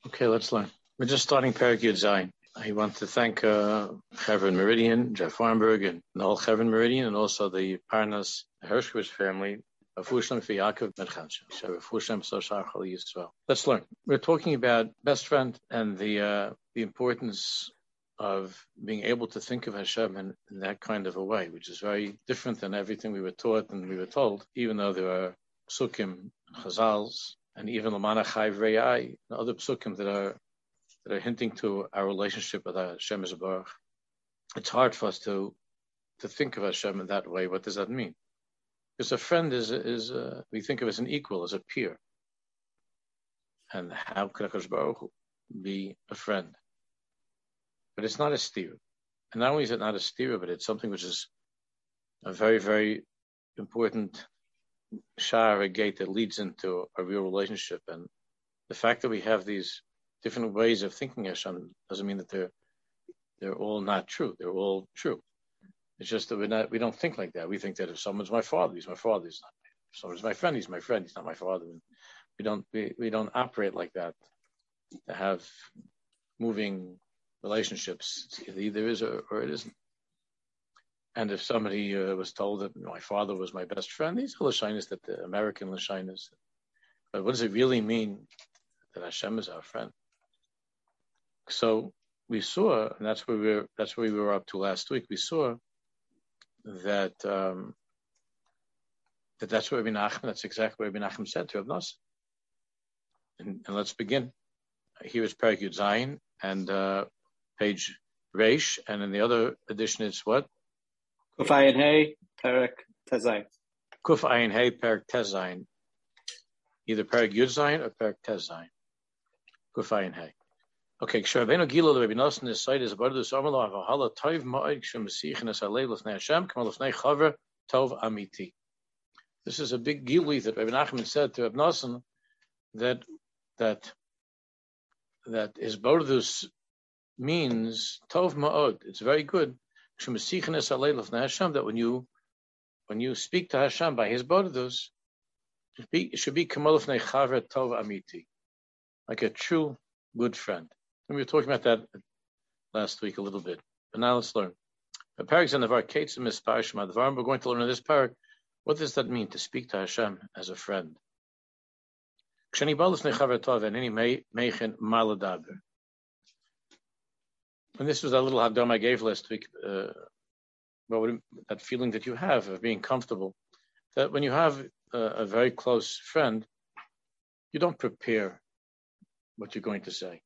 Okay, let's learn. We're just starting Perek Yud Zayin. I want to thank Chevron Meridian, Jeff Farnberg, and the whole Chevron Meridian, and also the Parnas Hershkovich family of Fushlam for Yaakov Yisrael. Let's learn. We're talking about best friend and the importance of being able to think of Hashem in that kind of a way, which is very different than everything we were taught and we were told, even though there are psukim, chazals, and even Lamana Chayv Re'ai, and other psukim that are hinting to our relationship with Hashem Yisbarach. It's hard for us to think of Hashem in that way. What does that mean? Because a friend is we think of as an equal, as a peer. And how could HaKadosh Baruch Hu be a friend? But it's not a steer. And not only is it not a steer, but it's something which is a very, very important sha'ar, a gate that leads into a real relationship. And the fact that we have these different ways of thinking Hashem doesn't mean that they're all not true. They're all true. It's just that we don't think like that. We think that if someone's my father, he's my father. He's not. If someone's my friend, he's my friend. He's not my father. And we don't operate like that. To have moving relationships, it either is or it isn't. And if somebody was told that my father was my best friend, these are Lashinas, that the American Lashinas. But what does it really mean that Hashem is our friend? So we saw, and that's where we were up to last week. We saw that that's what Rabbi Nachman. That's exactly what Rabbi Nachman said to Rav Nosson. And let's begin. Here is Perek Yud Zayin and page Reish, and in the other edition it's what? Kuf Ayin Hey, Perek Tezayin. Kuf Ayin Hey, Perek Tezayin. Either Perek Yud Zayin or Perek Tezayin. Kuf Ayin Hey. Okay, Ksharabenu Gila the Rabbi Nosson is side is about the Samarla Vahala Tov Ma'id Shemasichen as Alei Lefnei Hashem Kamal Lefnei Chaver Tov Amiti. This is a big gili that Rabbi Nachman said to Rabbi Nosson that his bordus means Tov Ma'od. It's very good. Shemasichen as Alei Lefnei Hashem, that when you speak to Hashem by his bordus, it should be Kamal Lefnei Chaver Tov Amiti, like a true good friend. And we were talking about that last week a little bit. But now let's learn. The parak in the Varkates and Mispashma. We're going to learn in this parak, what does that mean to speak to Hashem as a friend? And this was that little hadam I gave last week, that feeling that you have of being comfortable, that when you have a very close friend, you don't prepare what you're going to say.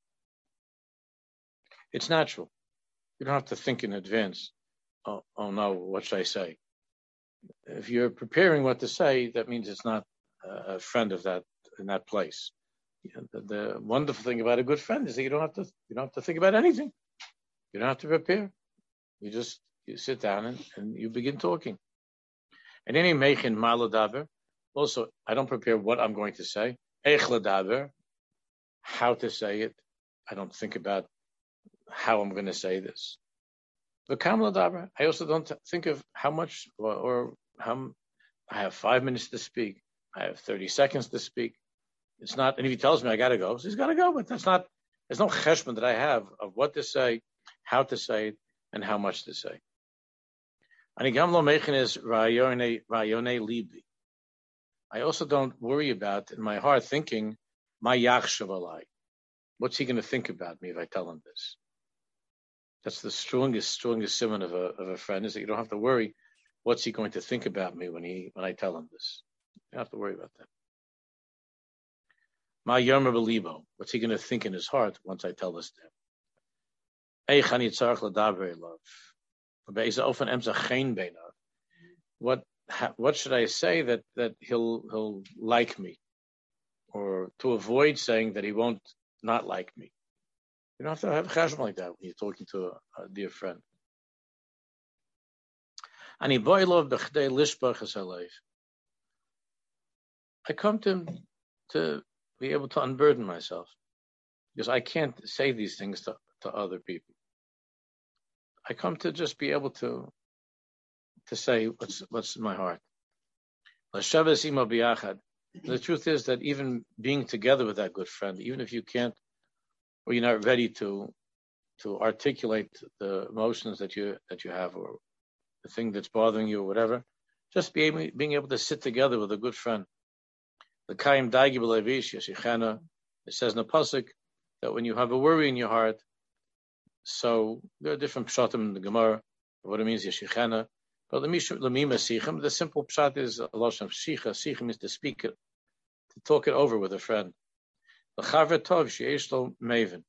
It's natural. You don't have to think in advance. Oh no, what should I say? If you're preparing what to say, that means it's not a friend of that in that place. The wonderful thing about a good friend is that you don't have to think about anything. You don't have to prepare. You sit down and you begin talking. And any meichin maladaber. Also, I don't prepare what I'm going to say. Eich ladaber, how to say it. I don't think about how I'm going to say this. But kam ladaber, I also don't think of how much or how I have 5 minutes to speak. I have 30 seconds to speak. It's not, and if he tells me I got to go, so he's got to go. But there's no cheshbon that I have of what to say, how to say it, and how much to say. And gam lo meichin is rayone libi. I also don't worry about in my heart thinking, my yachshav alai. What's he going to think about me if I tell him this? That's the strongest simon of a friend, is that you don't have to worry what's he going to think about me when I tell him this. You don't have to worry about that. My yomer belibo. What's he going to think in his heart once I tell this to him? Eich ani tzarich ladaber elav. Be'eza ofen emza chein beinav. What should I say that he'll like me, or to avoid saying that he won't not like me? You don't have to have a cheshbon like that when you're talking to a dear friend. I come to him to be able to unburden myself, because I can't say these things to other people. I come to just be able to say what's in my heart. The truth is that even being together with that good friend, even if you can't or you're not ready to articulate the emotions that you have, or the thing that's bothering you, or whatever. Just being able to sit together with a good friend. The Kaim Daigi B'Levish Yeshichana, it says in the pasuk that when you have a worry in your heart, so there are different pshatim in the Gemara, what it means Yeshichana. But the simple pshat is a loshon of shicha. Shicha means to speak it, to talk it over with a friend. The chaver tov sheyesh lo maven.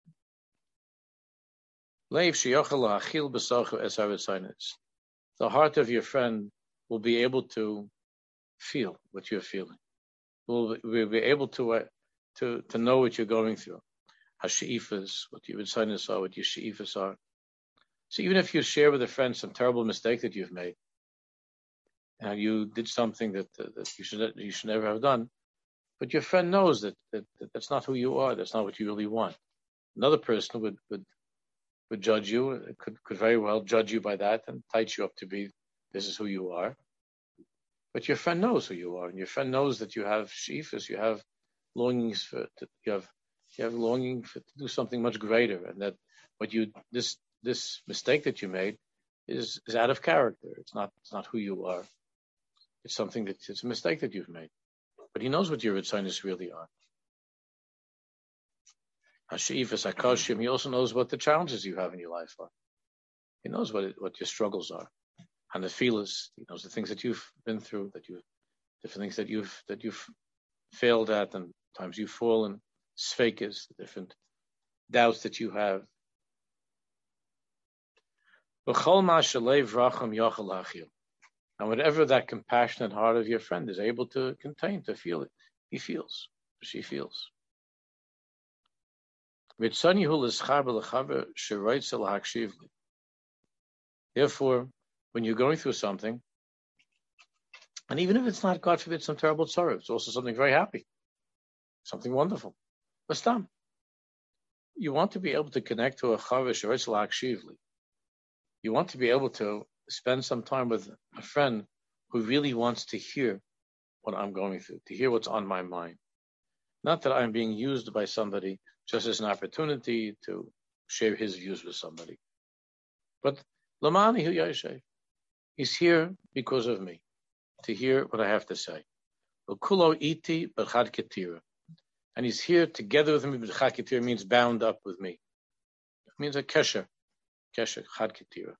Leiv sheyochel la'achil b'sochu es haretzanos. The heart of your friend will be able to feel what you're feeling. Will be able to know what you're going through. Hasheifas, what your retzanos are, what your sheifas are. So even if you share with a friend some terrible mistake that you've made, and you did something that you should never have done, but your friend knows that that's not who you are. That's not what you really want. Another person would judge you. Could very well judge you by that and tight you up to be, this is who you are. But your friend knows who you are, and your friend knows that you have sheifas, you have longings you have longing to do something much greater, and that this mistake that you made is out of character. It's not who you are. It's a mistake that you've made. But he knows what your ritzanos really are. Hashifas Hakashim, he also knows what the challenges you have in your life are. He knows what your struggles are. And the feelers, he knows the things that you've been through, different things that you've failed at, and times you've fallen, sfekas, the different doubts that you have. And whatever that compassionate heart of your friend is able to contain, to feel it, he feels, she feels. Therefore, when you're going through something, and even if it's not, God forbid, some terrible sorrow, it's also something very happy, something wonderful. Bastam. You want to be able to connect to a chaver sheroitz la'akshivli. You want to be able to spend some time with a friend who really wants to hear what I'm going through, to hear what's on my mind. Not that I'm being used by somebody just as an opportunity to share his views with somebody. But Lamani Hu Yoshev, he's here because of me, to hear what I have to say. Kulo iti b'chad ketira. And he's here together with me. B'chad ketira means bound up with me. It means a kesher, chad ketira.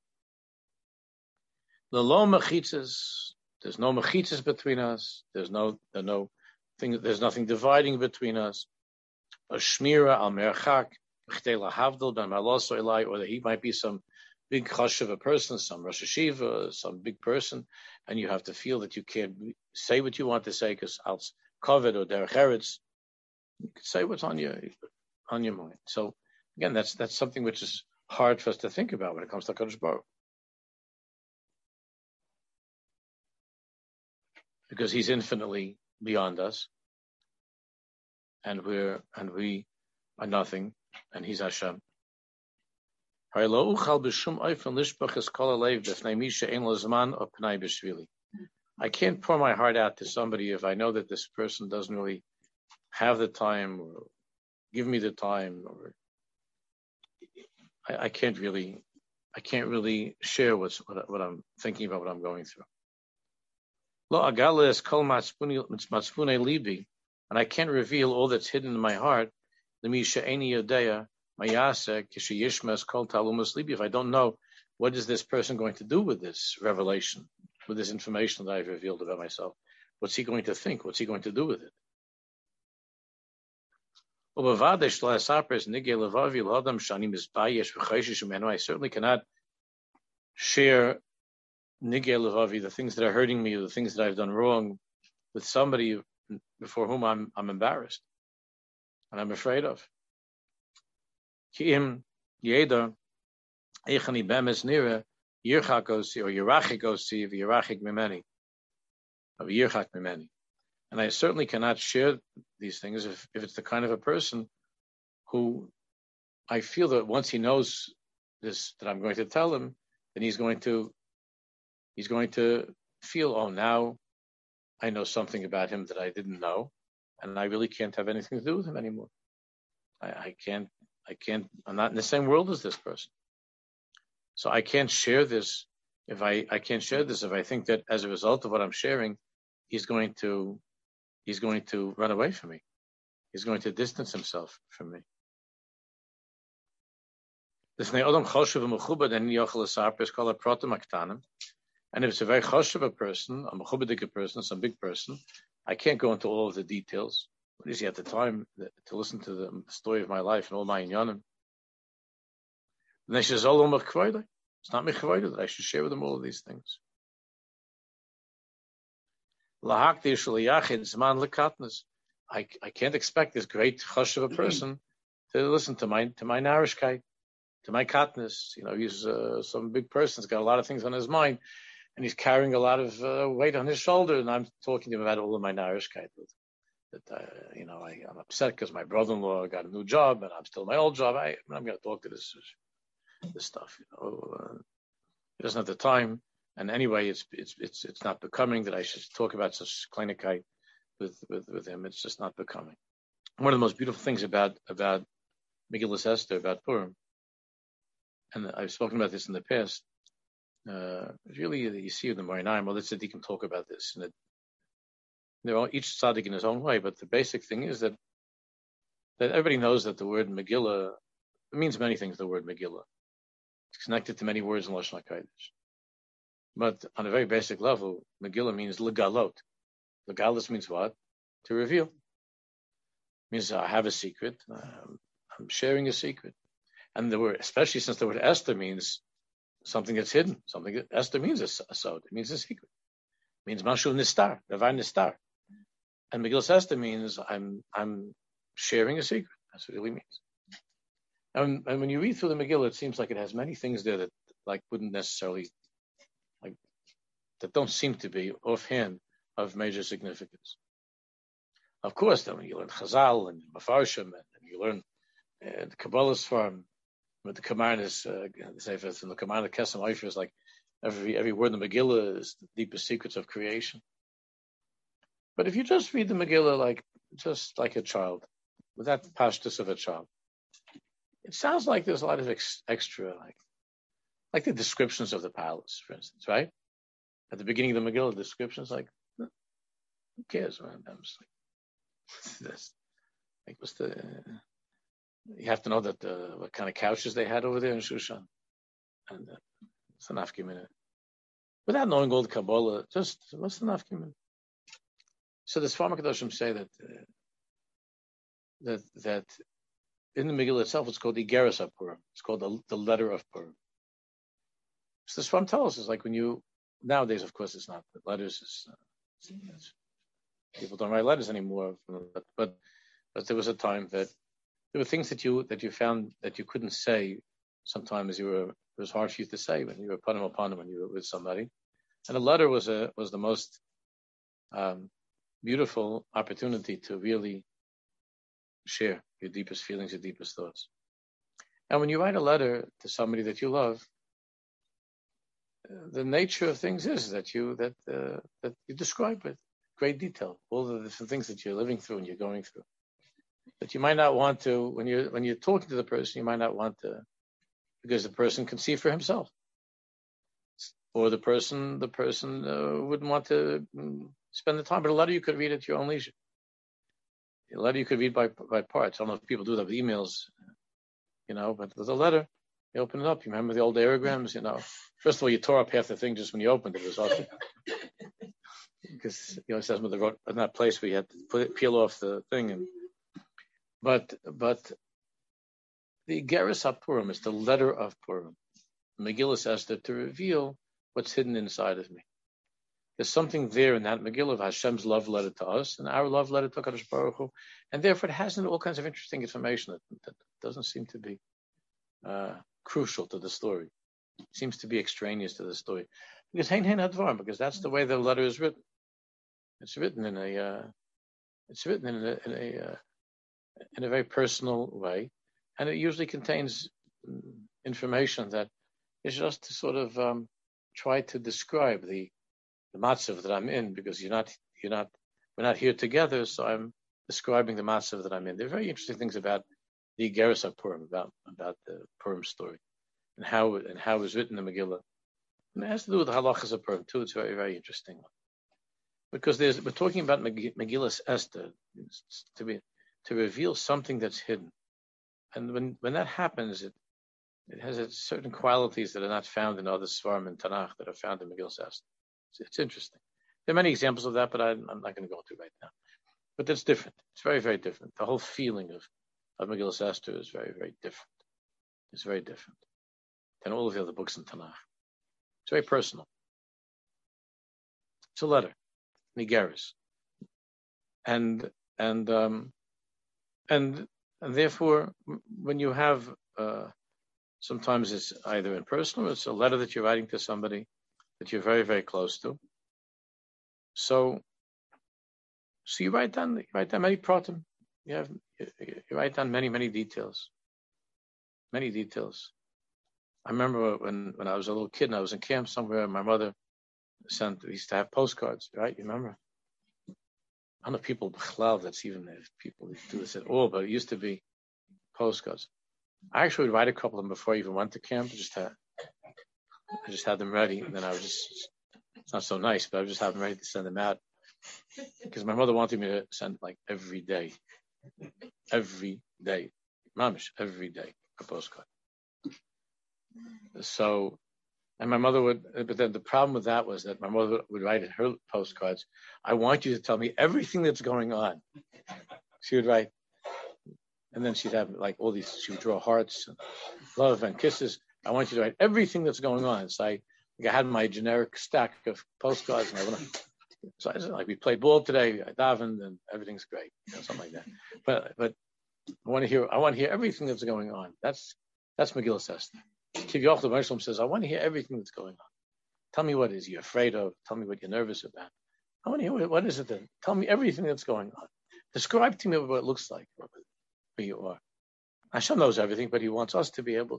Lo mechitzas, there's no mechitzas between us. There's nothing dividing between us. A shmira al merchak, b'chtei lahavdil ben maloso elai, or that he might be some big chush of a person, some Rosh Hashiva, some big person, and you have to feel that you can't say what you want to say because als kovet or derech eretz, you can say what's on your mind. So again, that's something which is hard for us to think about when it comes to HaKadosh Baruch Hu. Because he's infinitely beyond us, and we are nothing, and he's Hashem. I can't pour my heart out to somebody if I know that this person doesn't really have the time or give me the time, or I can't really share what I'm thinking about, what I'm going through. And I can't reveal all that's hidden in my heart. If I don't know what is this person going to do with this revelation, with this information that I've revealed about myself, what's he going to think? What's he going to do with it? I certainly cannot share nigei levavi, the things that are hurting me, or the things that I've done wrong, with somebody before whom I'm embarrassed and I'm afraid of. Ki'im yeda eichani bemes nira yirchak osi or yirachik osi v'yirachik mimeni, of yirchak mimeni. And I certainly cannot share these things if it's the kind of a person who I feel that once he knows this, that I'm going to tell him, then he's going to feel, oh, now I know something about him that I didn't know, and I really can't have anything to do with him anymore. I can't I'm not in the same world as this person. So I can't share this if I can't share this if I think that as a result of what I'm sharing, he's going to run away from me. He's going to distance himself from me. And if it's a very choshev person, a mechubadik person, some big person, I can't go into all of the details. What is he at the time to listen to the story of my life and all my inyanim? It's not mechavoida that I should share with them all of these things. I can't expect this great choshev person to listen to my narishkeit, to my katness. He's some big person. He's got a lot of things on his mind, and he's carrying a lot of weight on his shoulder. And I'm talking to him about all of my narishkeit. I'm upset because my brother-in-law got a new job, and I'm still in my old job. I'm going to talk to this stuff. He doesn't have the time, and anyway, it's not becoming that I should talk about such kleinigkeit with him. It's just not becoming. One of the most beautiful things about Megillas Esther, about Purim, and I've spoken about this in the past. Really, you see in the Morinayim, well, the tzaddikim talk about this, and they're all, each tzaddik in his own way. But the basic thing is that everybody knows that the word Megillah means many things. The word Megillah, it's connected to many words in Lashon HaKodesh. But on a very basic level, Megillah means legalot. Legalos means what? To reveal. It means I have a secret. I'm sharing a secret. And the word, especially since the word Esther means something that's hidden. Something that Esther means a sod. It means a secret. It means Mashu Nistar, Davai Nistar. And Megillas Esther means I'm sharing a secret. That's what it really means. And when you read through the Megillah, it seems like it has many things there that wouldn't necessarily that don't seem to be offhand of major significance. Of course, then when you learn Chazal and Mefarshim and you learn the Kabbalah's form, with the Kamarnas, the Sefer from the Kamarna Kesem Ofer is like every word in the Megillah is the deepest secrets of creation. But if you just read the Megillah just like a child, with that pashtus of a child, it sounds like there's a lot of extra, like the descriptions of the palace, for instance, right? At the beginning of the Megillah, the descriptions who cares, man? I'm just what's the? You have to know that what kind of couches they had over there in Shushan, and it's an afkiminah. Without knowing all the Kabbalah, just what's the nafkiminah? So the Sfar HaKadoshim say that in the Megillah itself, it's called the Igeres HaPurim. It's called the letter of Purim. So the Sfar tells us, it's like when you nowadays, of course, it's not. But letters people don't write letters anymore. But there was a time that there were things that you found that you couldn't say. Sometimes it was hard for you to say when you were upon them when you were with somebody. And a letter was the most beautiful opportunity to really share your deepest feelings, your deepest thoughts. And when you write a letter to somebody that you love, the nature of things is that you describe with great detail all the different things that you're living through and you're going through. But you might not want to, when you're talking to the person, you might not want to, because the person can see for himself, or the person wouldn't want to spend the time. But a letter you could read at your own leisure. A letter you could read by parts. I don't know if people do that with emails, but with a letter, you open it up. You remember the old aerograms, First of all, you tore up half the thing just when you opened it. It was awesome. Because it says when they wrote in that place where you had to peel off the thing. But the Igeres HaPurim is the letter of Purim. Megillah Esther to reveal what's hidden inside of me. There's something there in that Megillah of Hashem's love letter to us and our love letter to HaKadosh Baruch Hu, and therefore it has all kinds of interesting information that doesn't seem to be crucial to the story. It seems to be extraneous to the story. Because because that's the way the letter is written. It's written in a very personal way, and it usually contains information that is just to sort of try to describe the matzav that I'm in, because we're not here together, so I'm describing the matzav that I'm in. There are very interesting things about the Igeris Purim, about the Purim story, and how it was written in the Megillah. And it has to do with the halachas of Purim too. It's very, very interesting. Because we're talking about Megillas Esther to reveal something that's hidden. And when that happens, it has certain qualities that are not found in other Svarim and Tanakh that are found in Megillas Esther. It's interesting. There are many examples of that, but I'm not going to go into it right now. But that's different. It's very, very different. The whole feeling of Megillas Esther is very, very different. It's very different than all of the other books in Tanakh. It's very personal. It's a letter, Nigeris, and therefore, when you have sometimes it's either in person or it's a letter that you're writing to somebody that you're very, very close to. So you write down many pratim. You write down many, many details. Many details. I remember when I was a little kid and I was in camp somewhere, my mother we used to have postcards, right? You remember? I don't know if people, that's even if people do this at all, but it used to be postcards. I actually would write a couple of them before I even went to camp. I just had them ready, and then it's not so nice, but I would just have them ready to send them out. Because my mother wanted me to send like every day. Mamish, every day, a postcard. So, and my mother but then the problem with that was that my mother would write in her postcards, I want you to tell me everything that's going on. She would write, and then she'd have like all these, she would draw hearts, and love and kisses. I want you to write everything that's going on. So I had my generic stack of postcards, and so I said, like, we played ball today, I davened, and everything's great, something like that. But I want to hear everything that's going on. That's Megillas Esther. Kivyochel Moshe says, I want to hear everything that's going on. Tell me what it is you're afraid of. Tell me what you're nervous about. I want to hear what is it then. Tell me everything that's going on. Describe to me what it looks like, who you are. Hashem knows everything, but He wants us to be able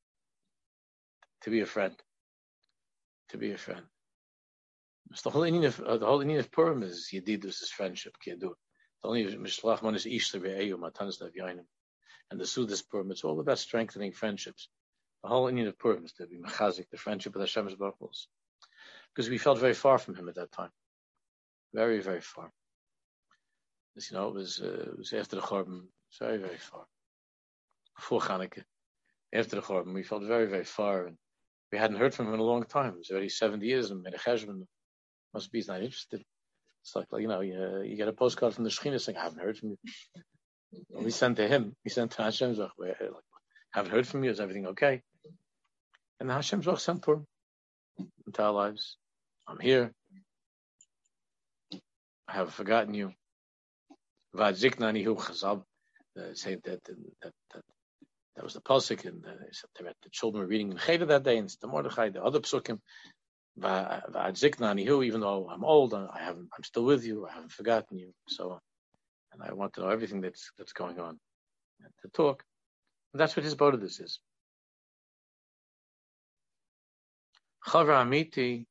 to be a friend. To be a friend. It's the whole inyan of Purim is Yedidus, is friendship. Can't do it. The only Mishlach Man is Ish Le'Eyu Matanas Le'V'Yainim. And the Sudas Purim, it's all about strengthening friendships. The whole inyan of Purim is to be mechazik, the friendship with Hashem Baruch Hu. Because we felt very far from Him at that time. Very, very far. As it was after the Chorban. It's very, very far. Before Chanukah. After the Chorban, we felt very, very far. And we hadn't heard from Him in a long time. It was already 70 years, and Menacheshman must be he's not interested. It's like you get a postcard from the Shekhinah saying, I haven't heard from you. And we sent to him. We sent to Hashem Zach. Haven't heard from you. Is everything okay? And the Hashem Zach sent Purim into our lives. I'm here. I haven't forgotten you. Vadziknani hu chazal. Saying that was the pasuk, and the children were reading in Cheder that day, and it's the Mordechai, the other psukim. Vadziknani hu, even though I'm old, I'm still with you. I haven't forgotten you. So, and I want to know everything that's going on, and to talk. And that's what his bodhidus is. Chavar Amiti,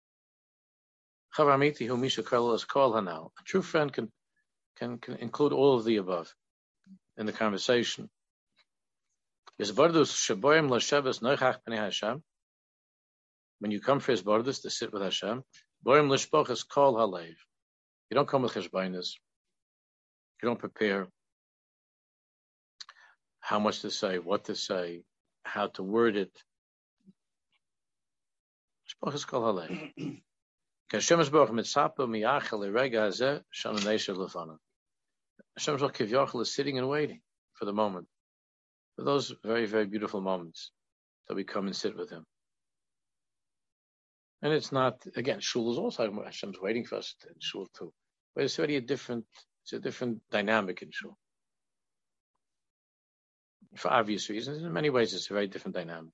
who Misha Karlos call hanal. A true friend can include all of the above in the conversation. His bodhidus sheboyim l'sheves noichach b'nei Hashem. When you come for his bodhidus to sit with Hashem, boyim l'shpoches kol halev. You don't come with cheshbainas. You don't prepare how much to say, what to say, how to word it. Shpoches kol halev. Hashem Baruch mitzapa miyachel l'rega hazeh shana neisha lefana. Hashem Baruch Kivyochel is sitting and waiting for the moment, for those very, very beautiful moments that we come and sit with Him. And it's not, again, Shul is also, Hashem's waiting for us in Shul too. But it's already a different dynamic in Shul. For obvious reasons, in many ways, it's a very different dynamic.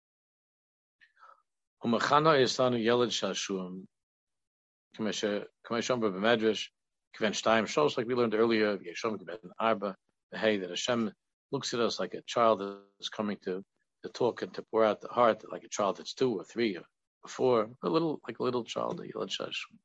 Umachana Yisanu Yeled Shashum, Kameshom B'Medrash, Kven Shtayim Shos, like we learned earlier, Yeshom Kven Arba, the hay that Hashem looks at us like a child that is coming to talk and to pour out the heart, like a child that's 2 or 3 or 4, like a little child, a Yeled Shashum.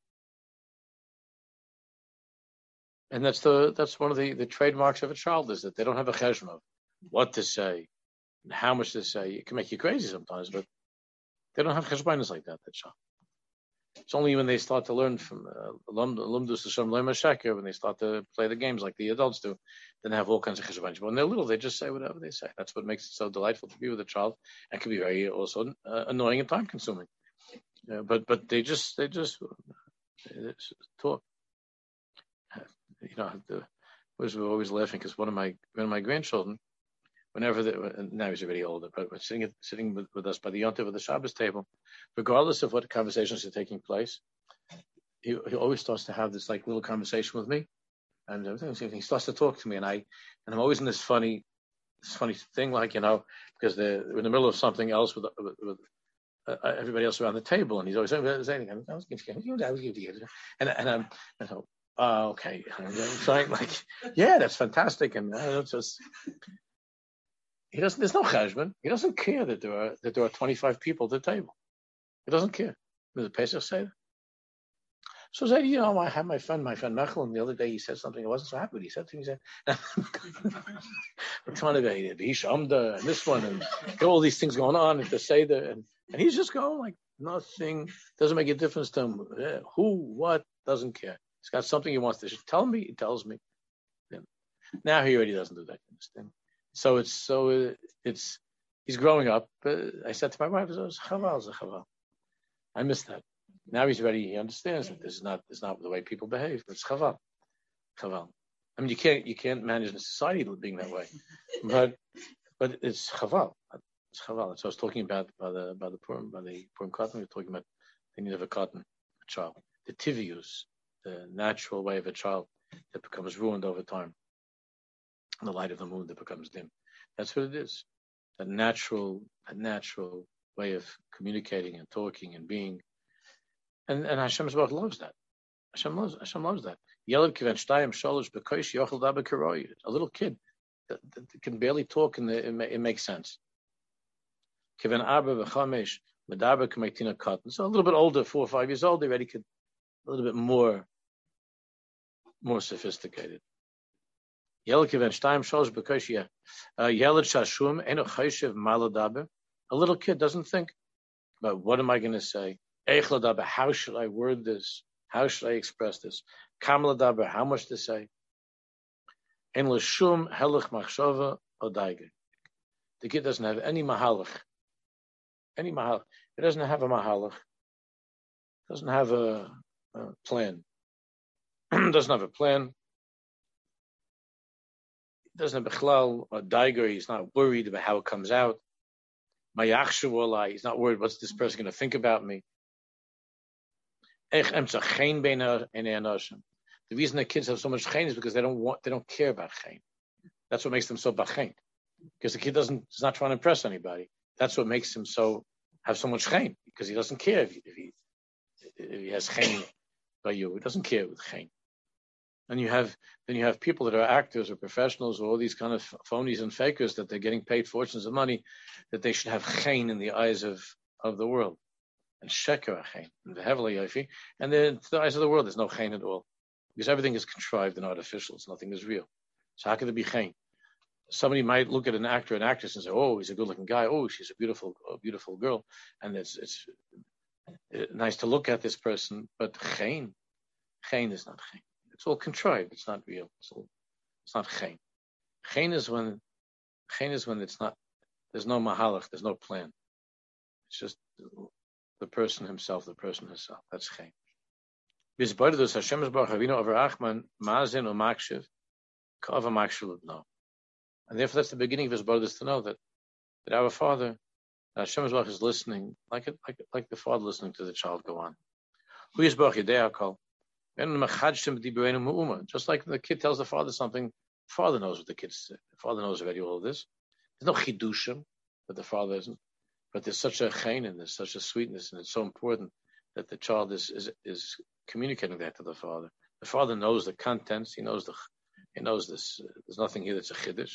And that's one of the trademarks of a child, is that they don't have a cheshma what to say, and how much to say. It can make you crazy sometimes, but they don't have cheshbonos like that child. It's only when they start to learn from Lumdus Hashem Lema Sheker, when they start to play the games like the adults do, then they have all kinds of cheshbonos. But when they're little, they just say whatever they say. That's what makes it so delightful to be with a child, and can be very also annoying and time consuming. But they just talk. We're always laughing because one of my grandchildren, whenever now he's already older, but sitting with us by the yontiv of the Shabbos table, regardless of what conversations are taking place, he always starts to have this like little conversation with me, and he starts to talk to me, and I'm always in this funny thing, like because they're in the middle of something else with everybody else around the table, and he's always saying, and I'm okay, so I'm like, yeah, that's fantastic, and he doesn't. There's no cheshbon. He doesn't care that there are 25 people at the table. He doesn't care. Does the Pesach say that? So I had my friend Mechel, and the other day he said something I wasn't so happy with. He said to me, we're trying to be Hishamda and this one, and all these things going on, and to say that, and he's just going like nothing. Doesn't make a difference to him. Who, what, doesn't care. He's got something he wants to tell me. He tells me. Now he already doesn't do that kind of thing. So it's he's growing up. I said to my wife, "Chaval. I miss that." Now he's ready. He understands that this is not the way people behave. It's chaval. I mean, you can't manage a society being that way, but it's chaval. It's chaval. That's what I was talking about by the Purim cotton. We were talking about the need of a cotton, a child, the tivius, the natural way of a child that becomes ruined over time. In the light of the moon that becomes dim. That's what it is. A natural way of communicating and talking and being. And Hashem loves that. Hashem loves that. A little kid that can barely talk and it makes sense. So a little bit older, 4 or 5 years old, they already could a little bit more sophisticated. A little kid doesn't think about what am I going to say? How should I word this? How should I express this? How much to say? The kid doesn't have any mahalach. It doesn't have a mahalach. Doesn't have a plan. Doesn't have a plan. Doesn't have a daiger. He's not worried about how it comes out. He's not worried what's this person going to think about me. The reason that kids have so much chen is because they don't care about chen. That's what makes them so bachen. Because the kid is not trying to impress anybody. That's what makes him have so much chen, because he doesn't care if he has chen by you. He doesn't care with chen. And then you have people that are actors or professionals or all these kind of phonies and fakers that they're getting paid fortunes of money, that they should have chen in the eyes of the world. And sheker chen, and the heavily yofi. And then to the eyes of the world, there's no chen at all. Because everything is contrived and artificial. Nothing is real. So how could there be chen? Somebody might look at an actor and actress and say, "Oh, he's a good-looking guy. Oh, she's a beautiful girl." And it's nice to look at this person, but chen is not chen. It's all contrived. It's not real. It's not chen. Chen is when it's not. There's no mahalach. There's no plan. It's just the person himself. The person herself. That's chen. And therefore, that's the beginning of his brothers to know that our Father, Hashem is listening, like the father listening to the child go on. Just like the kid tells the father something, the father knows what the kid said. The father knows already all of this. There's no chidushim, but the father isn't. But there's such a chen and there's such a sweetness, and it's so important that the child is communicating that to the father. The father knows the contents. He knows this. There's nothing here that's a chiddush.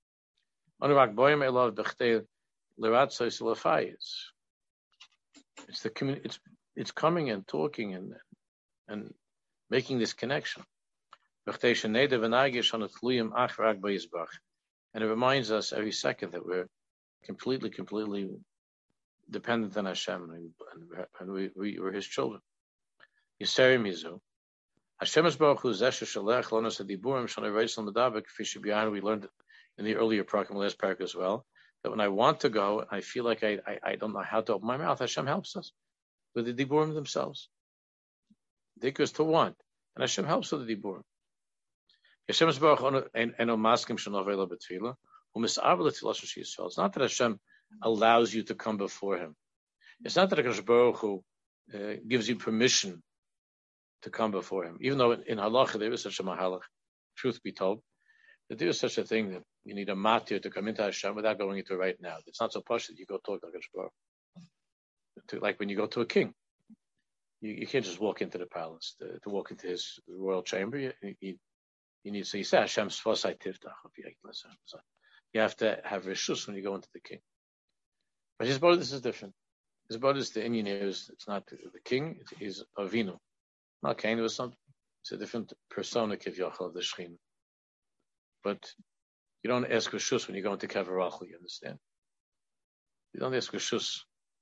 It's coming and talking and making this connection. And it reminds us every second that we're completely dependent on Hashem, and we're His children. Yiseri Mizu. Hashem is Baruch Hu Zesha Shalech Lonos Adiburim Shalei Reisel Medabek Fishabiyan. We learned in the earlier parak, last parak as well, that when I want to go, I feel like I don't know how to open my mouth. Hashem helps us with the diburim themselves. The dhikr is to want, and Hashem helps with the diburim. Hashem is Baruch Hu Eno Maskim Shanovela Betfila. It's not that Hashem allows you to come before Him. It's not that Hakadosh Baruch Hu gives you permission to come before Him. Even though in halacha there is such a mahalach, truth be told, that there is such a thing that you need a matir to come into Hashem without going into it right now. It's not so posh that you go talk to Hakadosh Baruch Hu. Like when you go to a king, you can't just walk into the palace to walk into his royal chamber. You need to say Hashem svasai tiftach. You have to have reshus when you go into the king. But his brother, this is different. His brother's the Indian is it's not the king, it's Avinu. Not Cain or something. It's a different persona of the Shechina. But you don't ask reshus when you go into Kever Rachel, you understand? You don't ask reshus.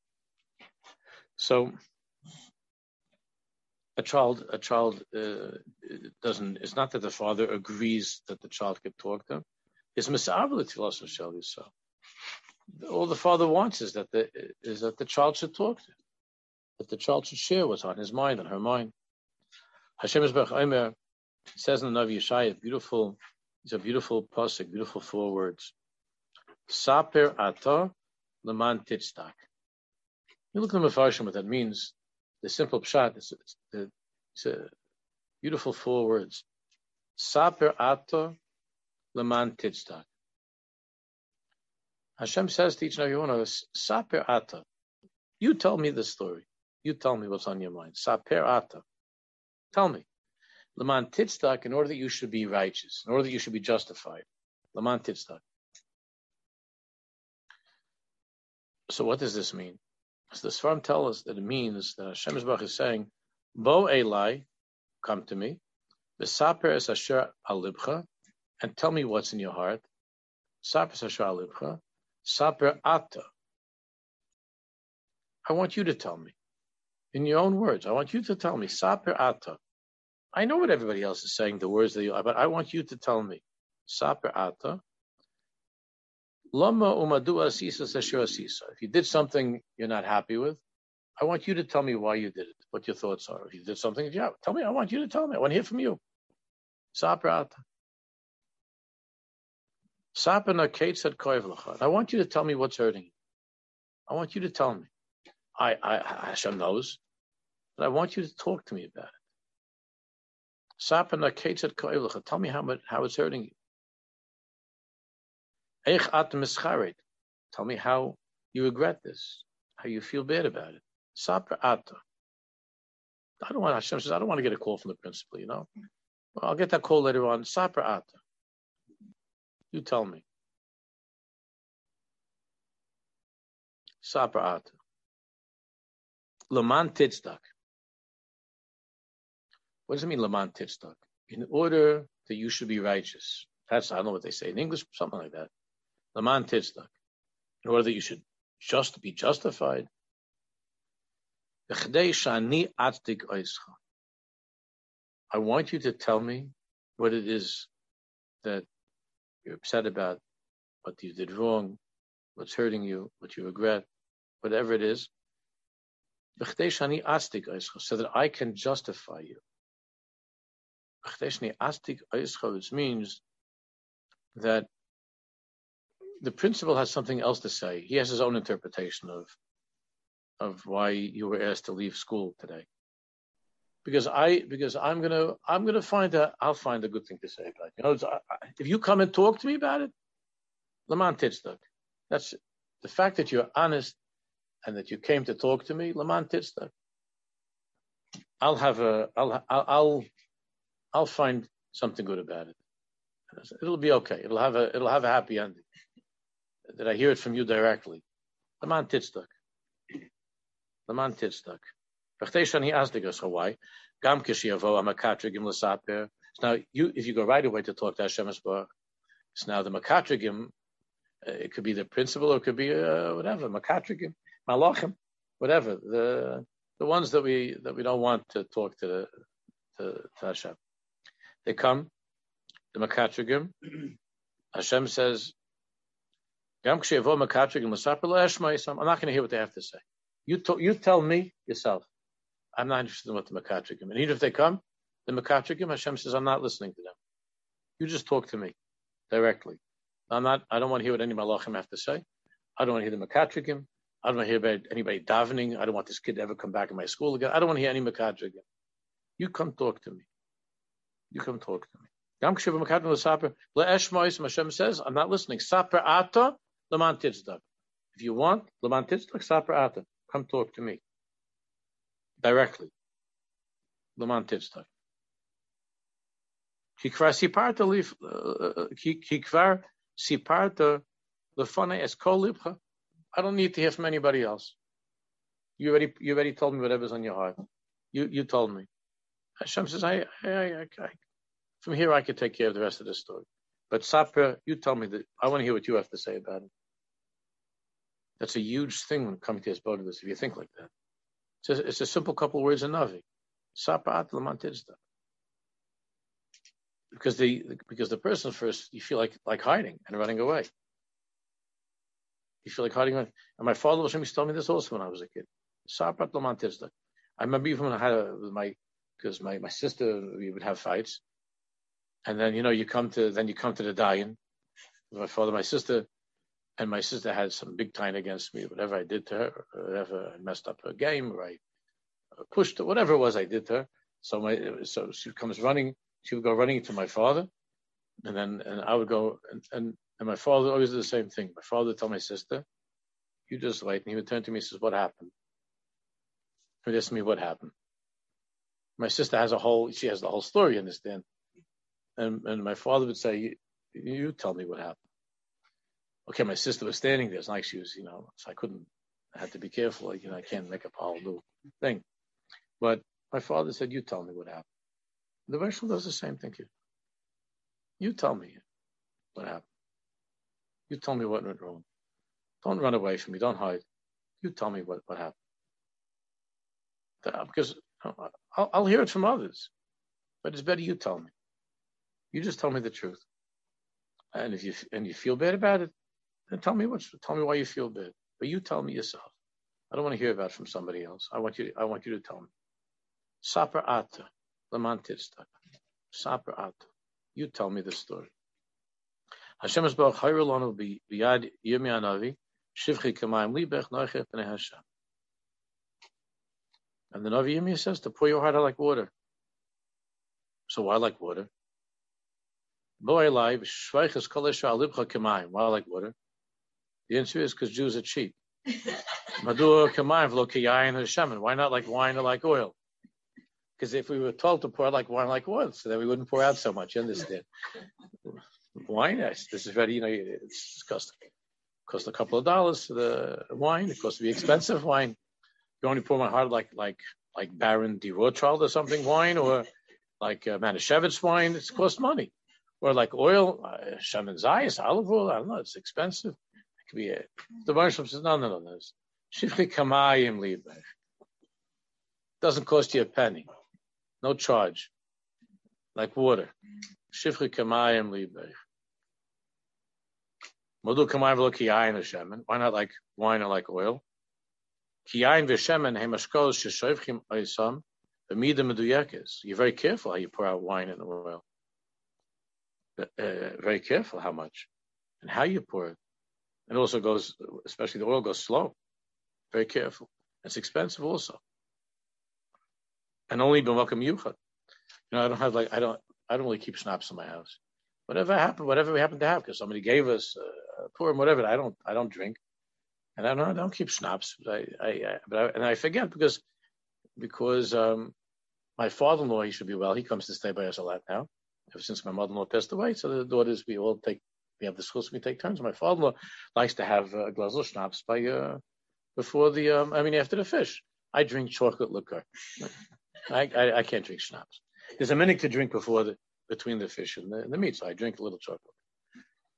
So a child doesn't. It's not that the father agrees that the child can talk to him. It's misability loss of Shali. So all the father wants is that the child should talk to him, that the child should share what's on his mind and her mind. Hashem is Baruch Omer says in the Navi Yeshaya, it's a beautiful pasuk, beautiful 4 words. Saper ata leman titzdak. You look at the Mefarshim, what that means. The simple pshat, it's a beautiful 4 words. Saper ata leman titzdak. Hashem says to each and every one of us, Saper ata. You tell me the story. You tell me what's on your mind. Saper ata. Tell me. Leman titzdak, in order that you should be righteous, in order that you should be justified. Leman titzdak. So what does this mean? So the Sfarim tell us that it means that Hashem Yisbarach is saying, Bo Elai, come to me, V'saper es asher al libcha, and tell me what's in your heart. Saper es asher al libcha, Saper ata. I want you to tell me. In your own words, I want you to tell me. Saper ata. I know what everybody else is saying, the words that you, but I want you to tell me. Saper ata. Lama umadu asisa asher asisa. If you did something you're not happy with, I want you to tell me why you did it, what your thoughts are. If you did something, yeah, tell me. I want you to tell me. I want to hear from you. Saper ata. Saper na kate said koiv l'chad. I want you to tell me what's hurting you. I want you to tell me. Hashem knows, but I want you to talk to me about it. Saper na kate said koiv l'chad. Tell me how it's hurting you. Eich at mischaret. Tell me how you regret this, how you feel bad about it. Saper ata. Hashem says, I don't want to get a call from the principal, you know. Well, I'll get that call later on. Saper ata. You tell me. Saper ata. Leman titzdak. What does it mean, leman titzdak? In order that you should be righteous. I don't know what they say in English, something like that. Leman titzdak. In order that you should just be justified. I want you to tell me what it is that you're upset about, what you did wrong, what's hurting you, what you regret, whatever it is, so that I can justify you. Which means that the principal has something else to say. He has his own interpretation of why you were asked to leave school today. Because I'm gonna find I'll find a good thing to say about it. You know, if you come and talk to me about it, Laman Titzdak. That's the fact that you're honest and that you came to talk to me, Laman Titzdak. I'll find something good about it. It'll be okay. It'll have a happy ending. That I hear it from you directly. Laman Titzdak. Laman Titzdak. He asked the why. Now, if you go right away to talk to Hashem Yisbarach, So now the Makatrigim, it could be the principal, or it could be whatever, Makatrigim, Malachim, whatever, the ones that we don't want to talk to Hashem. They come, the Makatrigim. Hashem says, I'm not going to hear what they have to say. You tell me yourself. I'm not interested in what the Makatrigim. And even if they come, the Makatrigim, Hashem says, I'm not listening to them. You just talk to me directly. I don't want to hear what any Malachim have to say. I don't want to hear the Makatrigim. I don't want to hear about anybody davening. I don't want this kid to ever come back in my school again. I don't want to hear any Makatrigim. You come talk to me. You come talk to me. Hashem says, I'm not listening. Saper ata leman titzdak. If you want, leman titzdak, saper ata. Come talk to me. Directly. Leman titzdak. Kikvar siparta lefane es kol libcha. I don't need to hear from anybody else. You already told me whatever's on your heart. You told me. Hashem says, I from here I could take care of the rest of the story. But Saper, you tell me that I want to hear what you have to say about it. That's a huge thing when coming to Hisbodedus, if you think like that. It's a simple couple of words in Navi. Saper at leman titzdak. Because the person first, you feel like hiding and running away. You feel like hiding away. And my father was used to tell me this also when I was a kid. Saper at leman titzdak. I remember even when I had because my sister, we would have fights. And then, you come to the dayan. My father, my sister had some big time against me. Whatever I did to her, whatever I messed up her game, or I pushed her, whatever it was I did to her. So she comes running. She would go running to my father, and I would go, and my father always did the same thing. My father would tell my sister, "You just wait," and he would turn to me and says, "What happened?" He would ask me, "What happened?" My sister has the whole story, understand? And my father would say, you tell me what happened. Okay, my sister was standing there. It's like she was, so I had to be careful. I can't make a parallel thing. But my father said, you tell me what happened. The Rishon does the same thing here. You tell me what happened. You tell me what went wrong. Don't run away from me. Don't hide. You tell me what happened. Because I'll hear it from others. But it's better you tell me. You just tell me the truth, and if you feel bad about it, then tell me why you feel bad. But you tell me yourself. I don't want to hear about it from somebody else. I want you to tell me. Saper ata leman titzdak. Saper ata. You tell me the story. Hashem Yisbarach hayru lanu biyad Yirmiyah Navi shivchi kamayim libech noicheh b'nei Hashem. And the Navi Yirmiyah says to pour your heart out like water. So why like water? Why I like water? The answer is because Jews are cheap. Why not like wine or like oil? Because if we were told to pour like wine like oil, so then we wouldn't pour out so much. You understand? Wine, this is very, it's cost a couple of dollars for the wine. It costs to be expensive wine. You only pour my heart like Baron de Rothschild or something wine, or like Manischewitz wine. It costs money. Or like oil, Shemen Zayis, olive oil, I don't know, it's expensive. It could be the Baruch says, no. Shifchi Kamayim Libech. Doesn't cost you a penny. No charge. Like water. Shifchi Kamayim Libech. Modu Kamayim V'lo Kiyayin Hashemen. Why not like wine or like oil? Kiyayin V'Shemen Hemashkol Sheshoivchim Oisam V'Mida Meduyekes. You're very careful how you pour out wine and oil. Very careful how much and how you pour it. It also goes, especially the oil goes slow. Very careful. It's expensive also. And only b'makom yuchad. I don't really keep schnapps in my house. Whatever we happen to have, because somebody gave us Purim, whatever. I don't drink, and I don't keep schnapps. But I forget because my father-in-law, he should be well. He comes to stay by us a lot now. Ever since my mother-in-law passed away, so the daughters, we have the schus, we take turns. My father-in-law likes to have a glass of schnapps after the fish. I drink chocolate liquor. I can't drink schnapps. There's a minute to drink between the fish and the meat, so I drink a little chocolate.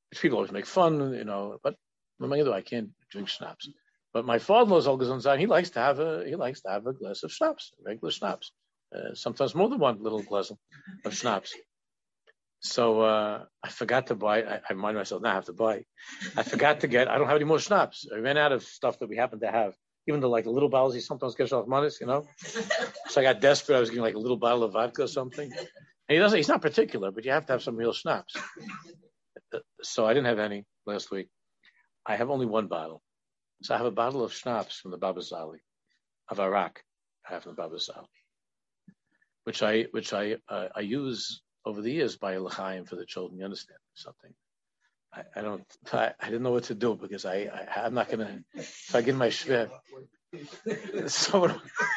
which people always make fun, but I can't drink schnapps. But my father-in-law's Olgazon, he likes to have a glass of schnapps, regular schnapps. Sometimes more than one little glass of schnapps. So I forgot to buy. I remind myself now I have to buy. I forgot to get. I don't have any more schnapps. I ran out of stuff that we happen to have. Even though like the little bottles he sometimes gets off Manis, So I got desperate. I was getting like a little bottle of vodka or something. And he's not particular, but you have to have some real schnapps. So I didn't have any last week. I have only one bottle. So I have a bottle of schnapps from the Baba Zali, of Iraq. I have from the Baba Zali, which I use over the years by l'chaim for the children. You understand something? I didn't know what to do because I'm not gonna. If I get my shver, so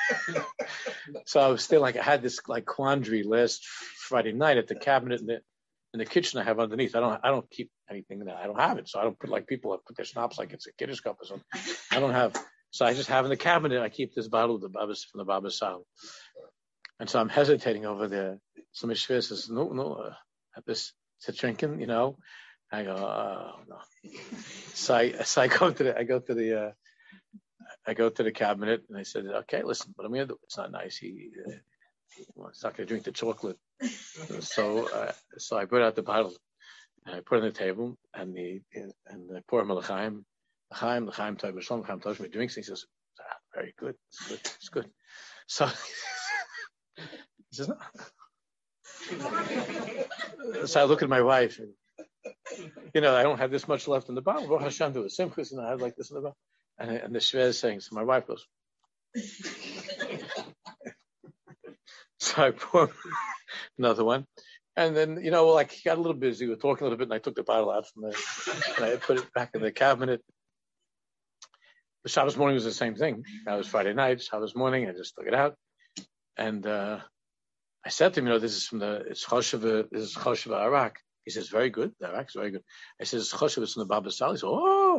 I was still I had this quandary last Friday night at the cabinet in the kitchen I have underneath. I don't keep anything in there. I don't have it, so I don't put people put their schnapps like it's a Kiddush cup or something. I don't have. So I just have in the cabinet. I keep this bottle of from the Baba Sal, and so I'm hesitating over there. So my shver says, "No, this to drinking, I go, oh no. So I go to the cabinet and I said, okay, listen, what I'm going to do, it's not nice. He's not going to drink the chocolate. So I brought out the bottle and I put it on the table and I pour him a l'chaim, Toy B'Shalom, l'chaim Tosh, he drinks and he says, very good, it's good. So he says, no. So I look at my wife and, I don't have this much left in the bottle. Baruch Hashem, there was simchas, and I had like this in the bottle. And the shver is saying, so my wife goes. So I pour another one. And then, he got a little busy. We were talking a little bit, and I took the bottle out and I put it back in the cabinet. The Shabbos morning was the same thing. That was Friday night. Shabbos morning, I just took it out. And I said to him, this is Chosheva Iraq. He says, very good. The Iraq's very good. I says, Chosheva, it's from the Baba Sali. He says,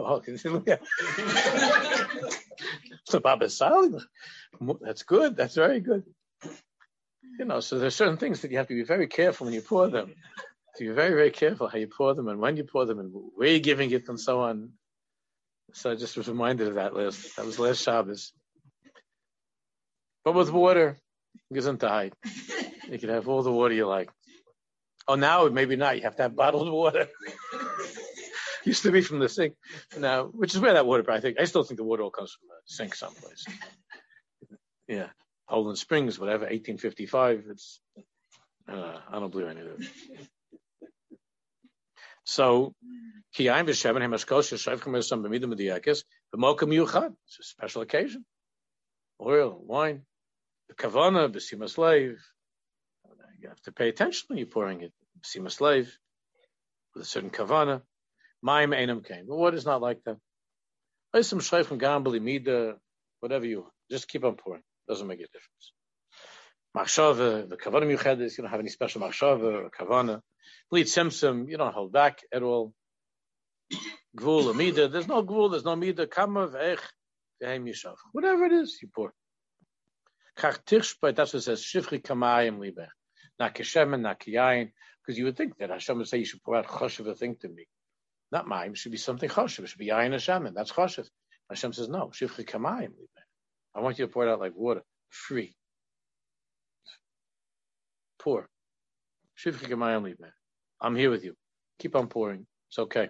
it's the Baba Sali. That's good. That's very good. So there's certain things that you have to be very careful when you pour them. So you're very, very careful how you pour them and when you pour them and where you're giving it and so on. So I just was reminded of that was last Shabbos. But with water, Gesundheit. You can have all the water you like. Oh, now maybe not. You have to have bottled water. Used to be from the sink. Now, which is where that water, but I still think the water all comes from a sink someplace. Yeah. Poland Springs, whatever, 1855. I don't believe any of it. So, Kiyayim v'Sheben Hemashkosha Shayvchem Esam B'Midim Mediyakis B'Moka Miyuchad. It's a special occasion. Oil, wine, the kavana, b'sima slave. You have to pay attention when you're pouring it. B'sima slave with a certain kavana. Ma'im einam kain. But what is not like that? Some shayfim gambali mida, whatever you just keep on pouring. Doesn't make a difference. Machshava, the kavana miyuchadis. You don't have any special machshava or kavana. Bleed simsim. You don't hold back at all. Gvul or mida. There's no gvul. There's no mida. Kamav ech v'heim yishav. Whatever it is, you pour. That's what it says. Shifri kamayim libech. Not keshemen, not kiyayin. Because you would think that Hashem would say you should pour out choshev a thing to me. Not mine. It should be something choshev. It should be yayin Hashem. That's choshev. Hashem says no. Shifri kamayim libech. I want you to pour it out like water, free. Pour. Shifri kamayim libech. I'm here with you. Keep on pouring. It's okay.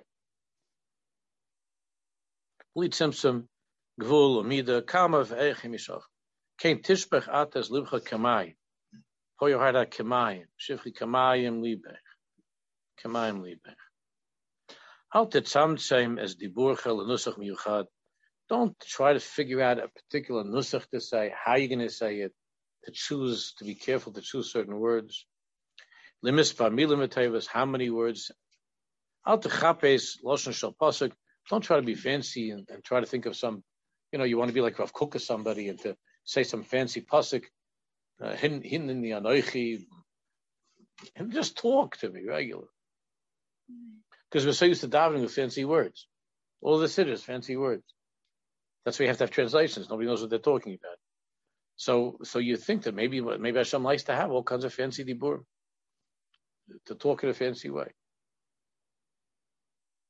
Bleed simsim, gvul, amida, kama v'eich yishav. Kein tishbech ates libcha kamayim. Pour your heart out kamayim. Shifri kamayim libech. Kamayim libech. Al tetzamtzem as diburcha l'nusach miyuchad. Don't try to figure out a particular nusach to say, how you're going to say it, to be careful to choose certain words. Limispa milim, how many words. Al techapes loshen shel pasuk. Don't try to be fancy and try to think of some, you want to be like Rav Kook or somebody and to say some fancy pasuk, hidden in the anoichi, and just talk to me regular. Because we're so used to davening with fancy words. All this is fancy words. That's why you have to have translations. Nobody knows what they're talking about. So you think that maybe Hashem likes to have all kinds of fancy dibur, to talk in a fancy way.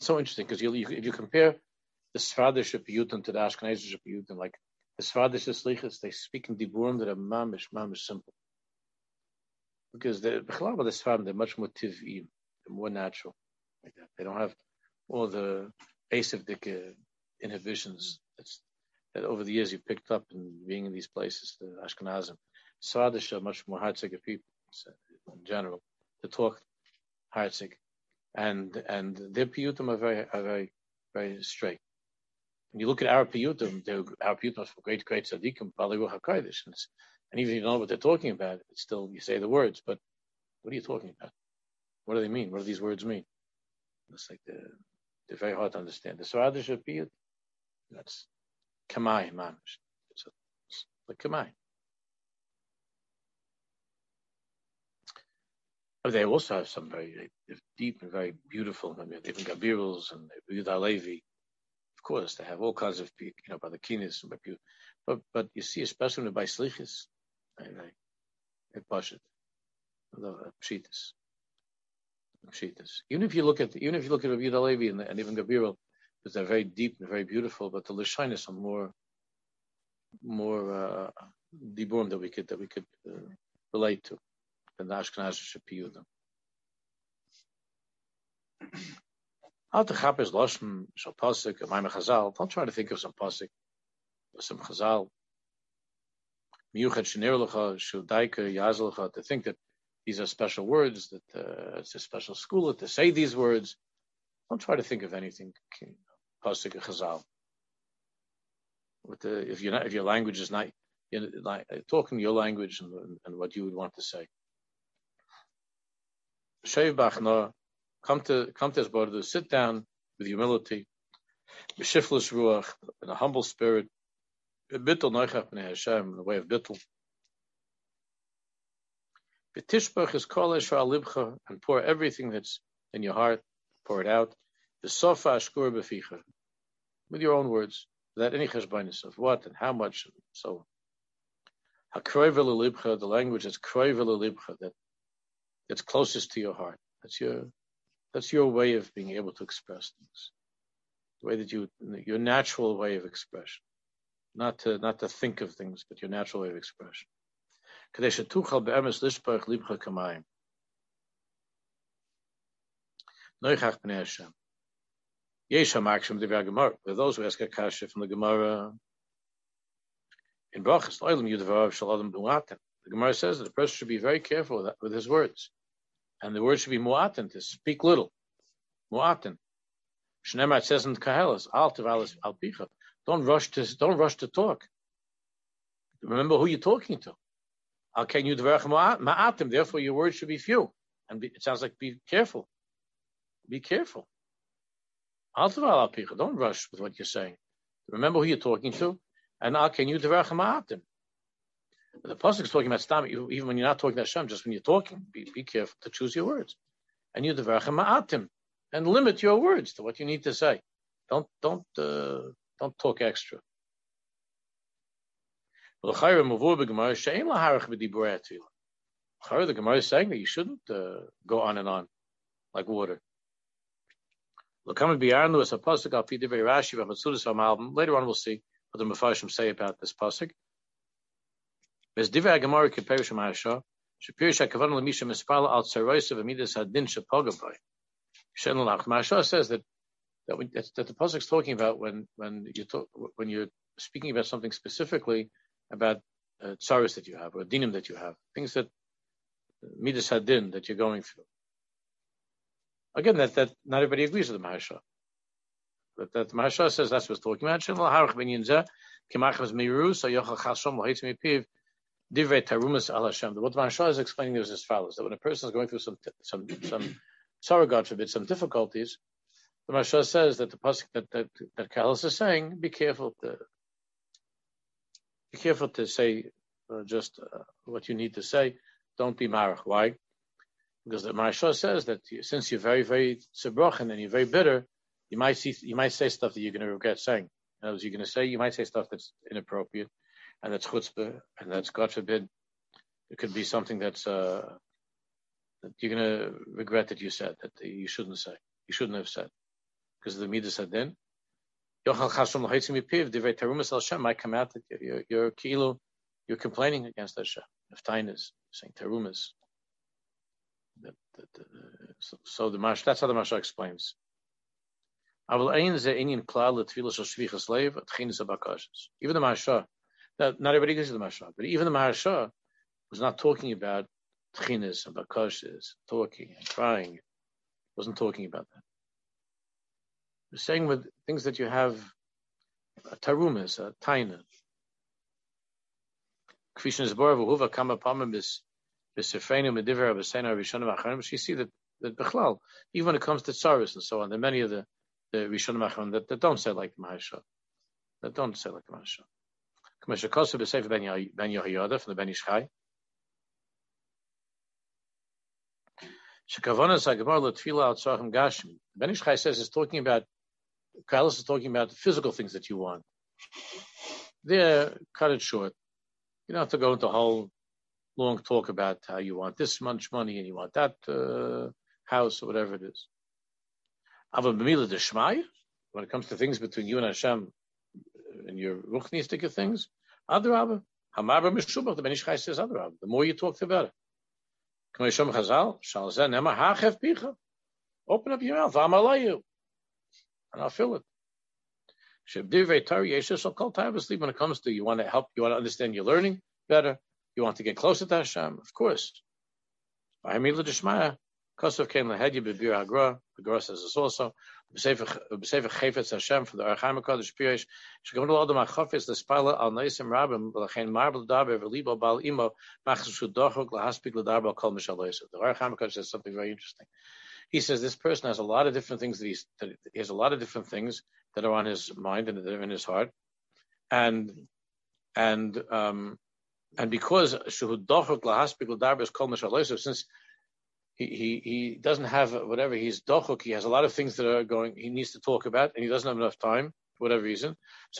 so interesting because if you compare the Sfardish Piyutim to the Ashkenazish Piyutim, like the Sfardish Slichas, they speak in Diburim that are mamish simple. Because the Sfardim, they're much more tiv'im, they're more natural. Like that. They don't have all the basic inhibitions that over the years you picked up in being in these places, the Ashkenazim. Sfardish are much more heartsick people in general. They talk heartsick. And their piyutim are very, very straight. When you look at our piyutim are for great tzaddikim, Bali Ruach HaKodesh, and even if you don't know what they're talking about, it's still you say the words. But what are you talking about? What do they mean? What do these words mean? It's like they're very hard to understand. The Sfaradish piyut, that's kamai mamish. It's like kamai. But they also have some very deep and very beautiful. I mean, even Gabiruls and Yehuda Levi. Of course, they have all kinds of, by the Kinis and but you see, especially by Slichis, they push it. Pshitas. Even if you look at Yehuda Levi and even Gabirul, because they're very deep and very beautiful, but the Lishinus are more diburim that we could relate to than the Ashkenazish Piyutim. Al techapes loshen shal pasuk ma'amar Chazal. Don't try to think of some pasuk, some Chazal. Miyuchet shenir lecha shudaika yazel lecha. To think that these are special words, that it's a special school to say these words. Don't try to think of anything pasuk or Chazal. If your language is not talking your language and what you would want to say. Sheiv bachna. Come to his border, sit down with humility, b'shiflus ruach, in a humble spirit, b'bittul noichach b'nei Hashem, in the way of bittul. B'tishbach is kol esher al libcha, and pour everything that's in your heart, pour it out. B'sofa ashkur b'ficha, with your own words, without any cheshbonus of what and how much, and so on. Hakroiv libcha, the language that's kroiv libcha, that's closest to your heart. That's your way of being able to express things. The way that your natural way of expression. Not to think of things, but your natural way of expression. Kadesh tuchal be'emes lishpach libcha kamayim. Noichach b'nei Hashem. Yesh ha'makshim devei Gemara. There are those who ask a kasha from the Gemara. In Brachas, Oilam Yudvarav Shalom Mu'atan. The Gemara says that a person should be very careful with his words. And the word should be mu'atan, to speak little. Mu'atan. Shneimar, it says in Kahelas, al tevalis al picha. Don't rush to talk. Remember who you're talking to. Al ken yudvarach ma'atim. Therefore, your words should be few. And it sounds like be careful. Be careful. Al teval al picha. Don't rush with what you're saying. Remember who you're talking to. And al ken yudvarach ma'atim. The pasuk is talking about stam, even when you're not talking to Hashem, just when you're talking, be careful to choose your words. And you devarchem ma'atim, and limit your words to what you need to say. Don't talk extra. The Gemara is saying that you shouldn't go on and on like water. Later on, we'll see what the Mefarshim say about this pasuk. As Divrei Gemara Kiperish Ma'asha, Shapirish HaKavan L'Misha Mispala Al Tzaroisav Amidas Hadin Shapogabay. Shenelach Ma'asha says that the pasuk is talking about when you're speaking about something specifically about tzaros that you have or dinim that you have, things that midas hadin that you're going through. Again, that not everybody agrees with the Mahasha, but that the Mahasha says that's what it's talking about. Shenelach Ben Yinzeh Kimachas Meirus Ayochal Chashom Lahitz Mipiv. Divrei Tarumas Al Hashem. What the Mahasha is explaining is as follows: that when a person is going through some sorrow, God forbid, some difficulties, the Mahasha says that the pasuk that Kahalas is saying, be careful to say just what you need to say. Don't be marach. Why? Because the Mahasha says that since you're very, very tzibrochen and you're very bitter, you might say stuff that you're going to regret saying. In other words, you might say stuff that's inappropriate. And that's chutzpah, and that's, God forbid, it could be something that's that you're going to regret that you said, that you shouldn't say, you shouldn't have said. because of the Midas Hadin. Yochal Chashon L'Hoitzim Yipiv, Divrei Terumas Hashem might come out that you're complaining against Hashem. If Tainas, saying Terumas. So that's how the Masha explains. Even the Masha, not everybody gives you the Masha, but even the Masha was not talking about tchinas and bakashas, talking and crying. Wasn't talking about that. We're saying with things that you have a tarumas, a taina. You see that Bechlal, even when it comes to tsaris and so on, there are many of the Rishonim Acharonim that don't say like the Mahasha. That don't say like the Mahasha. Commissioner Kosev is Sefer Ben Yehoyada from the Ben Ish Chai. Shekavonas HaGemar L'Tfila Al Tzarchim Gashmi. Ben Ish Chai says Kalis is talking about the physical things that you want. There, cut it short. You don't have to go into a whole long talk about how you want this much money and you want that house or whatever it is. When it comes to things between you and Hashem and your ruchnistic things, Adrabah. The Ben Ish Chai says Adrabah. The more you talk, the better. Open up your mouth, and I'll fill it. Obviously, when it comes to you want to help, you want to understand your learning better, you want to get closer to Hashem, of course. The Gemara says this also. B'sefer Chayfetz Hashem for the Archaim Hakadosh Pirish. Shegamru Adam Achafetz l'Spala al Neisim Rabim l'Chein Marble Daber v'Libo Bal Imo Machzushu Dochok l'Haspik l'Darba Kol Mishal Yosef. The Archaim Hakadosh says something very interesting. He says this person has a lot of different things he has a lot of different things that are on his mind and that are in his heart, and because Shuhu Dochok l'Haspik l'Darba is Kol Mishal Yosef, since he doesn't have whatever, he's dochuk, he has a lot of things that are going, he needs to talk about, and he doesn't have enough time, for whatever reason.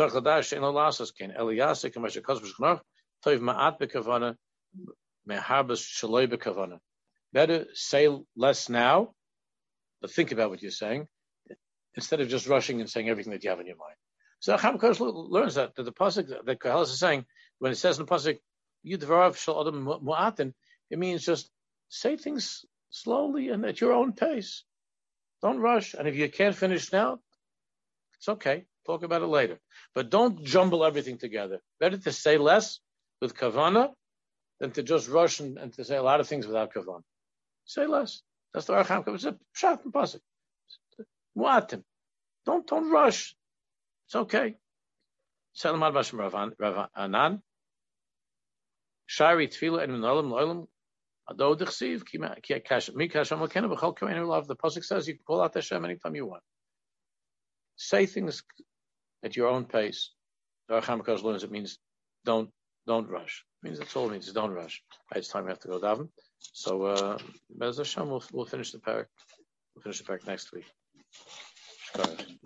Better say less now, but think about what you're saying, instead of just rushing and saying everything that you have in your mind. So Chacham Kodesh learns that the pasuk that Koheles is saying, when it says in the pasuk, Yudvarav shel Adam mu'atin, it means just say things slowly and at your own pace. Don't rush. And if you can't finish now, it's okay. Talk about it later. But don't jumble everything together. Better to say less with kavana than to just rush and to say a lot of things without kavana. Say less. That's the Archam. It's a pshat and pasuk. Mu'atim. Don't rush. It's okay. Salamad Bashim Rav Anan. Shari Tfila and Minolam Loilam. The pasuk says you can call out Hashem anytime you want. Say things at your own pace. The Archam Hakadosh learns it means don't rush. It means that's all it means. Don't rush. It's time we have to go daven. So Bez Hashem, we'll finish the parak. We'll finish the parak next week.